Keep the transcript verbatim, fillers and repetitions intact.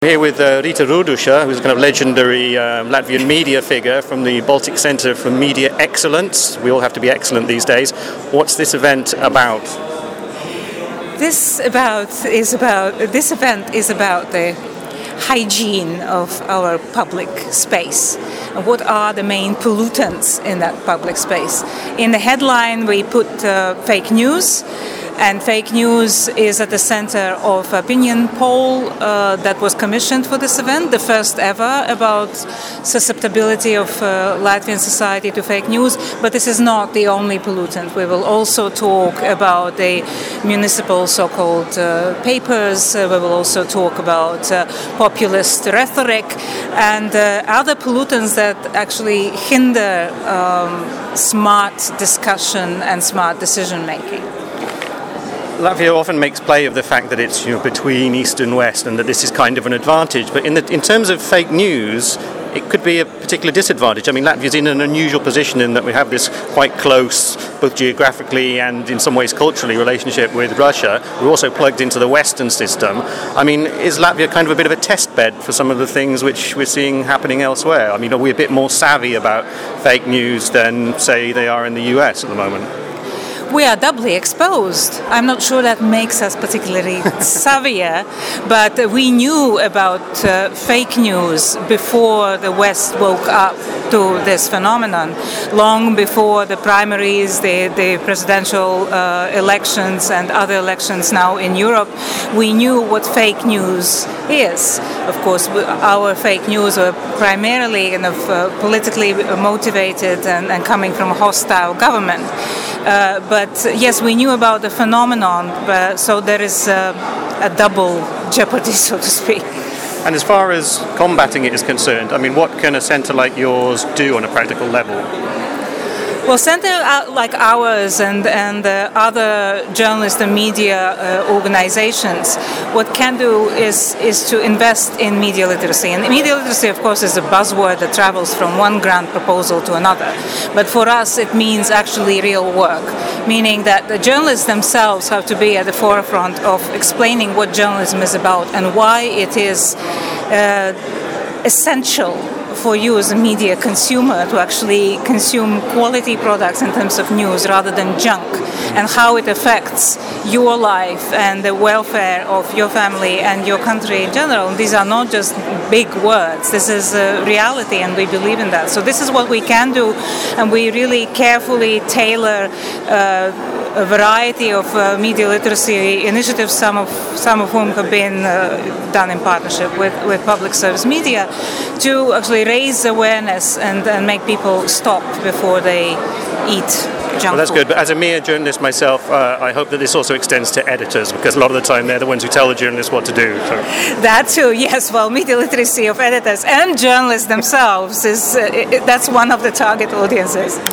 Here with uh, Rita Rudusha, who's a kind of legendary um, Latvian media figure from the Baltic Centre for Media Excellence. We all have to be excellent these days. What's this event about? This about is about this event is about the hygiene of our public space. What are the main pollutants in that public space? In the headline, we put uh, fake news. And fake news is at the center of opinion poll uh, that was commissioned for this event, the first ever about susceptibility of uh, Latvian society to fake news. But this is not the only pollutant. We will also talk about the municipal so-called uh, papers. Uh, we will also talk about uh, populist rhetoric and uh, other pollutants that actually hinder um, smart discussion and smart decision making. Latvia often makes play of the fact that it's you know, between East and West and that this is kind of an advantage. But in, the, in terms of fake news, it could be a particular disadvantage. I mean, Latvia's in an unusual position in that we have this quite close, both geographically and in some ways culturally, relationship with Russia. We're also plugged into the Western system. I mean, is Latvia kind of a bit of a test bed for some of the things which we're seeing happening elsewhere? I mean, are we a bit more savvy about fake news than, say, they are in the U S at the moment? We are doubly exposed. I'm not sure that makes us particularly savvier, but we knew about uh, fake news before the West woke up to this phenomenon, long before the primaries, the, the presidential uh, elections and other elections now in Europe. We knew what fake news is. Of course, our fake news were primarily kind of uh, politically motivated and, and coming from a hostile government. Uh, but yes, we knew about the phenomenon, but, so there is uh, a double jeopardy, so to speak. And as far as combating it is concerned, I mean, what can a centre like yours do on a practical level? Well, centre like ours and, and uh, other journalist and media uh, organizations, what can do is, is to invest in media literacy. And media literacy, of course, is a buzzword that travels from one grant proposal to another. But for us, it means actually real work, meaning that the journalists themselves have to be at the forefront of explaining what journalism is about and why it is uh, essential for you as a media consumer to actually consume quality products in terms of news rather than junk, and how it affects your life and the welfare of your family and your country in general. These are not just big words. This is a reality, and we believe in that. So this is what we can do, and we really carefully tailor uh, a variety of uh, media literacy initiatives, some of some of whom have been uh, done in partnership with, with public service media, to actually raise awareness and, and make people stop before they eat junk Well, that's food. good. But as a mere journalist myself, uh, I hope that this also extends to editors, because a lot of the time they're the ones who tell the journalists what to do. So. That too, yes. Well, media literacy of editors and journalists themselves is uh, it, that's one of the target audiences.